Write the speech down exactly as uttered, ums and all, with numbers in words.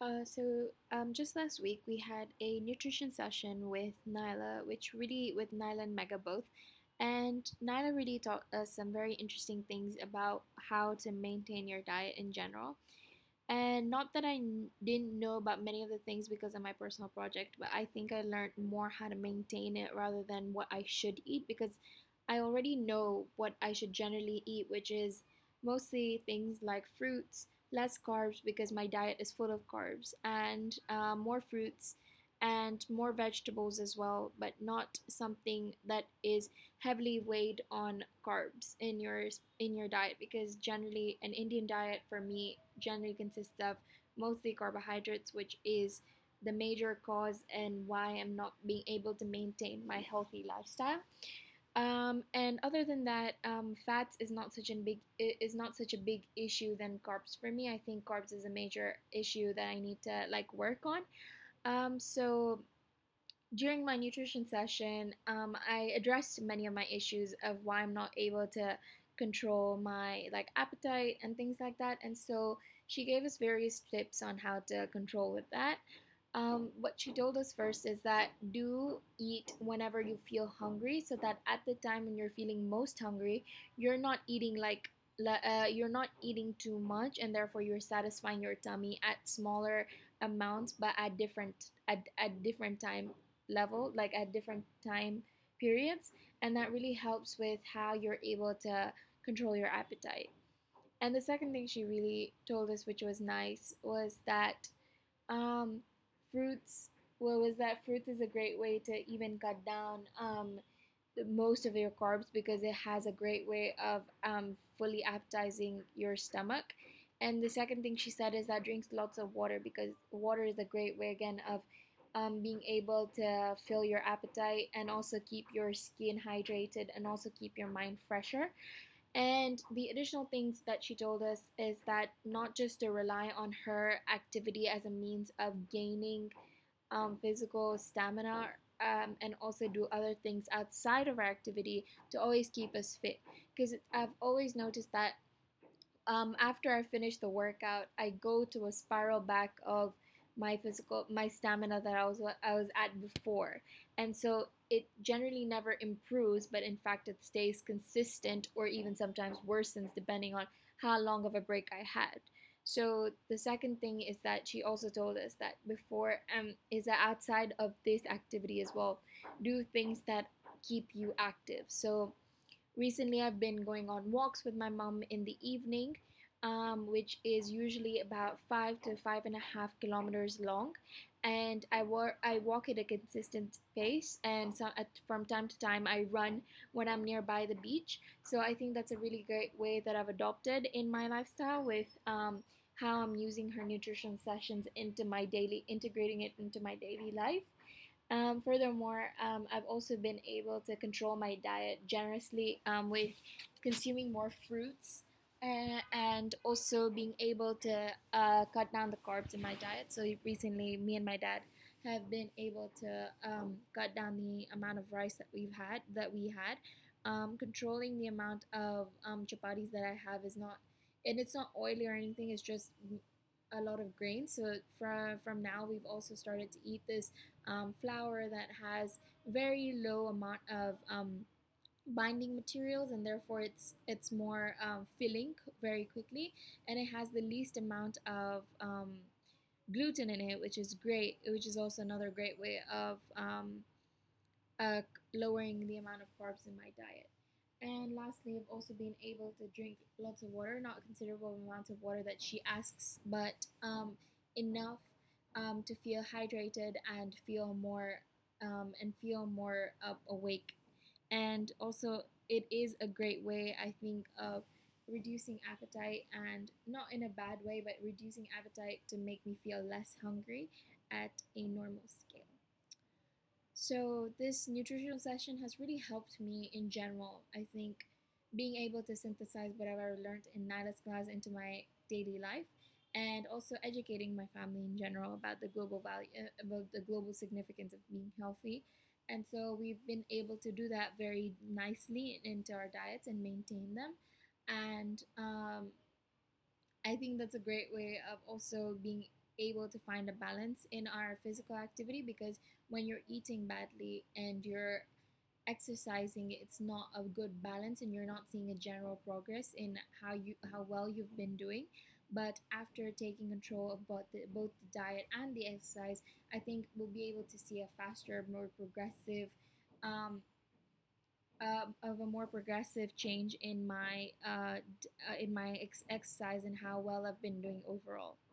Uh, so um, just last week we had a nutrition session with Nyla, which really with Nyla and Mega both, and Nyla really taught us some very interesting things about how to maintain your diet in general. And not that I n- didn't know about many of the things because of my personal project, but I think I learned more how to maintain it rather than what I should eat because I already know what I should generally eat, which is mostly things like fruits, less carbs because my diet is full of carbs, and uh, more fruits and more vegetables as well, but not something that is heavily weighed on carbs in your in your diet because generally an Indian diet for me generally consists of mostly carbohydrates, which is the major cause and why I'm not being able to maintain my healthy lifestyle. Um, and other than that, um, fats is not such a big is not such a big issue than carbs for me. I think carbs is a major issue that I need to like work on. Um, so during my nutrition session, um, I addressed many of my issues of why I'm not able to control my like appetite and things like that. And so she gave us various tips on how to control with that. Um, what she told us first is that do eat whenever you feel hungry, so that at the time when you're feeling most hungry, you're not eating like uh, you're not eating too much, and therefore you're satisfying your tummy at smaller amounts, but at different at, at different time level, like at different time periods, and that really helps with how you're able to control your appetite. And the second thing she really told us, which was nice, was that um, fruits. Well, was that fruits is a great way to even cut down um, the, most of your carbs because it has a great way of um, fully appetizing your stomach. And the second thing she said is that drinks lots of water because water is a great way again of um, being able to fill your appetite and also keep your skin hydrated and also keep your mind fresher. And the additional things that she told us is that not just to rely on her activity as a means of gaining um, physical stamina, um, and also do other things outside of our activity to always keep us fit. Because I've always noticed that um, after I finish the workout, I go to a spiral back of my physical, my stamina that I was I was at before, and so it generally never improves, but in fact it stays consistent or even sometimes worsens depending on how long of a break I had. So the second thing is that she also told us that before um is that outside of this activity as well, do things that keep you active. So recently, I've been going on walks with my mom in the evening, um, which is usually about five to five and a half kilometers long. And I, wa- I walk at a consistent pace, and so at, from time to time, I run when I'm nearby the beach. So I think that's a really great way that I've adopted in my lifestyle with um, how I'm using her nutrition sessions into my daily, integrating it into my daily life. Um, furthermore, um, I've also been able to control my diet generously um, with consuming more fruits uh, and also being able to uh, cut down the carbs in my diet. So recently, me and my dad have been able to um, cut down the amount of rice that we've had that we had. Um, controlling the amount of um, chapatis that I have is not, and it's not oily or anything. It's just a lot of grains. So from from now, we've also started to eat this um, flour that has very low amount of um, binding materials, and therefore it's it's more um, filling very quickly, and it has the least amount of um, gluten in it, which is great, which is also another great way of um, uh, lowering the amount of carbs in my diet. And lastly, I've also been able to drink lots of water, not considerable amounts of water that she asks, but um, enough um, to feel hydrated and feel more um, and feel more uh, awake. And also, it is a great way, I think, of reducing appetite, and not in a bad way, but reducing appetite to make me feel less hungry at a normal scale. So this nutritional session has really helped me in general. I think being able to synthesize whatever I learned in Nyla's class into my daily life, and also educating my family in general about the global value, uh, about the global significance of being healthy. And so we've been able to do that very nicely into our diets and maintain them. And um, I think that's a great way of also being able to find a balance in our physical activity, because when you're eating badly and you're exercising, it's not a good balance and you're not seeing a general progress in how you how well you've been doing. But after taking control of both the, both the diet and the exercise, I think we'll be able to see a faster, more progressive um, uh, of a more progressive change in my uh, d- uh, in my ex- exercise and how well I've been doing overall.